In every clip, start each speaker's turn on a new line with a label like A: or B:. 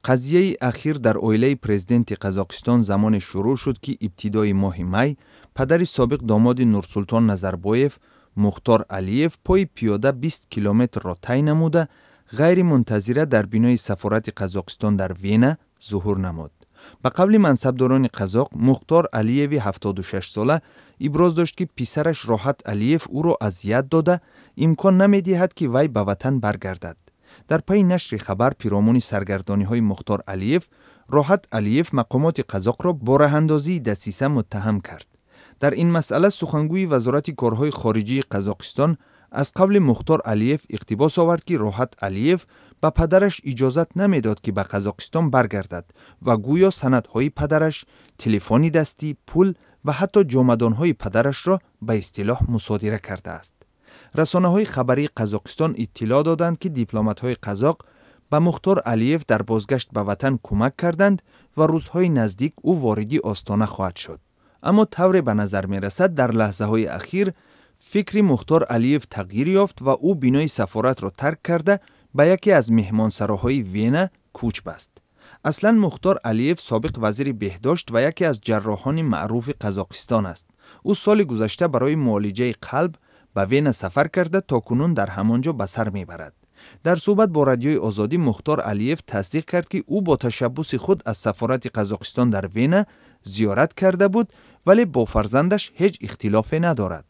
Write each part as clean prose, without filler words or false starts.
A: قضیه اخیر در اویله پرزیدنت قزاقستان زمان شروع شد که ابتدای ماه می پدر سابق داماد نورسلطان نظربایف مختار علیف پای پیاده 20 کیلومتر را طی نموده غیر منتظره در بینای سفارت قزاقستان در وینا ظهور نمود. به قول منصبداران قزاق مختار علیوی 76 ساله ابراز داشت که پسرش راحت علیف او را اذیت داده امکان نمی‌دهد که وی به وطن برگردد. در پی نشر خبر پیرامون سرگردانی‌های مختار علیف، راحت علیف مقامات قزاق را با راه‌اندازی دسیسه متهم کرد. در این مسئله سخنگوی وزارت کارهای خارجی قزاقستان از قول مختار علیف اقتباس آورد که راحت علیف به پدرش اجازت نمیداد که به قزاقستان برگردد و گویا سندهای پدرش، تلفنی دستی، پول و حتی جامدانهای پدرش را به اصطلاح مصادره کرده است. رسانه‌های خبری قزاقستان اطلاع دادند که دیپلمات‌های قزاق به مختار علیف در بازگشت به وطن کمک کردند و روزهای نزدیک او واردی آستانه خواهد شد. اما طور به نظر می رسد در لحظه‌های اخیر فکر مختار علیف تغییر یافت و او بینای سفارت را ترک کرده به یکی از مهمانسراهای وینا کوچ بست. اصلا مختار علیف سابق وزیر بهداشت و یکی از جراحان معروف قزاقستان است. او سال گذشته برای معالجه قلب به وینا سفر کرده تا کنون در همانجا به سر میبرد. در صحبت با رادیوی آزادی مختار علیف تصدیق کرد که او با تشبث خود از سفارت قزاقستان در وینا زیارت کرده بود ولی با فرزندش هیچ اختلافی ندارد.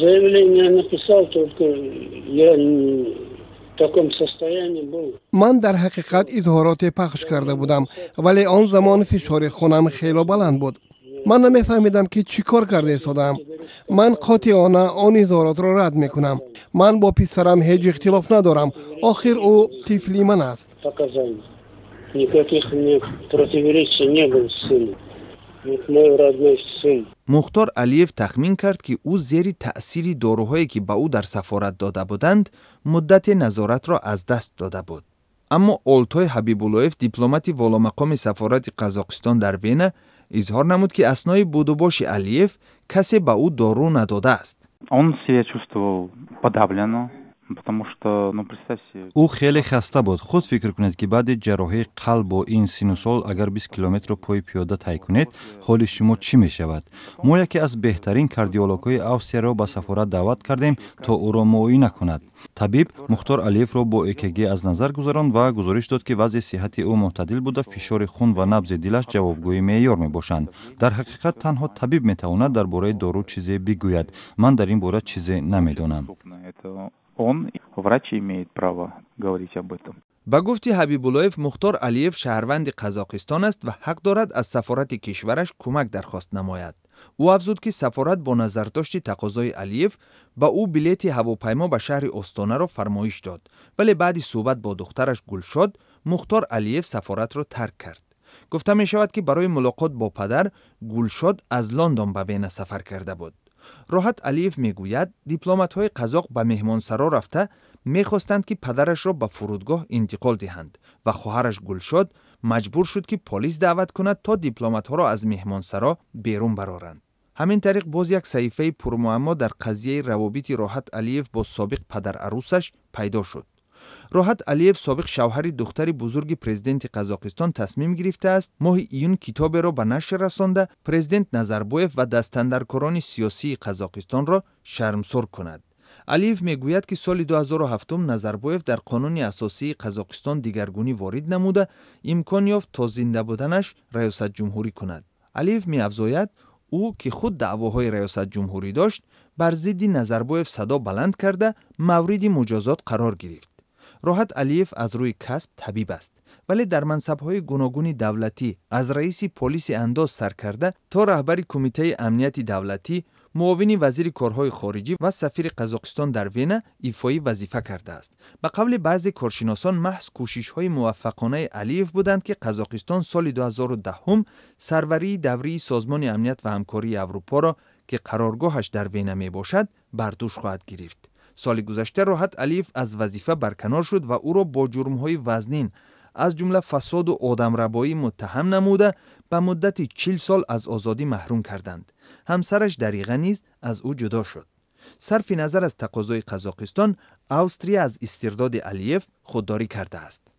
B: من در حقیقت اظهارات پخش کرده بودم ولی آن زمان فشار خونم خیلی بلند بود. من نمیفهمیدم که چی کار کرده ایستادم. من قاطعانه آن اظهارات را رد میکنم. من با پسرم هیچ اختلاف ندارم. آخر او طفلی من است.
A: مختار علیف تخمین کرد که او زیر تأثیر داروهایی که به او در سفارت داده بودند مدت نظارت را از دست داده بود. اما اولتای حبیب‌اللهیف دیپلمات والامقام سفارت قزاقستان در وینا اظهار نمود که اثنای بود و باش علیف کسی به او دارو نداده است.
C: او خیلی خسته بود. خود فکر کنید که بعد جراحی قلب و این سینوسول اگر 20 کیلومتر پای پیاده طی کنید حال شما چی می شود؟ ما یکی از بهترین کاردیولوژهای آستریا را به سفارت دعوت کردیم تا او را معاینه کند. طبیب مختار علیف را با EKG از نظر گذراند و گزارش داد که وضع صحت او معتدل بوده، فشار خون و نبض دلش جوابگوی معیار می باشند. در حقیقت تنها طبیب می تواند درباره دارو چیزی بگوید. من در این باره چیزی نمیدانم.
A: با گفته حبیب‌اللهیف مختار علیف شهروند قزاقستان است و حق دارد از سفارت کشورش کمک درخواست نماید. او افزود که سفارت با نظرداشت تقاضای علیف با او بلیط هواپیما به شهر استانه را فرمایش داد ولی بعد صحبت با دخترش گلشاد مختار علیف سفارت را ترک کرد. گفته می شود که برای ملاقات با پدر گلشاد از لندن به وینا سفر کرده بود. راحت علیف میگوید دیپلمات‌های قزاق به مهمانسرا رفته میخواستند که پدرش را به فرودگاه انتقال دهند و خواهرش گلشاد مجبور شد که پلیس دعوت کند تا دیپلمات‌ها را از مهمانسرا بیرون برآورند. همین طریق باز یک صحیفه پرمعما در قضیه روابط راحت علیف با سابق پدر عروسش پیدا شد. راحت علیف سابق شوهر دختر بزرگ پرزیدنت قزاقستان تصمیم گرفته است ماه ایون کتاب را به نشر رسانده پرزیدنت نظربایف و دستاندرکاران سیاسی قزاقستان را شرمسار کند. علیف میگوید که سال 2007 نظربایف در قانون اساسی قزاقستان دیگرگونی وارد نموده امکان یافت تا زنده بودنش ریاست جمهوری کند. علیف می‌افزاید او که خود دعواهای ریاست جمهوری داشت بر ضد نظربایف صدا بلند کرده مورد مجازات قرار گرفت. راحت علیف از روی کسب طبیب است ولی در منصب‌های گوناگون دولتی از رئیس پلیس انداز سر کرده تا رهبر کمیته امنیت دولتی، معاون وزیر کارهای خارجی و سفیر قزاقستان در وینا ایفای وظیفه کرده است. به قول بعضی کارشناسان محض کوشش‌های موفقانه علیف بودند که قزاقستان سال 2010 سروری دوری سازمان امنیت و همکاری اروپا را که قرارگاهش در وینا میباشد بر دوش خواهد گرفت. سال گذشته راحت علیف از وظیفه برکنار شد و او را با جرم‌های وزنین از جمله فساد و آدمربایی متهم نموده به مدت 40 سال از آزادی محروم کردند. همسرش دریغه نیز از او جدا شد. صرف نظر از تقاضای قزاقستان، استرالیا از استرداد علیف خودداری کرده است.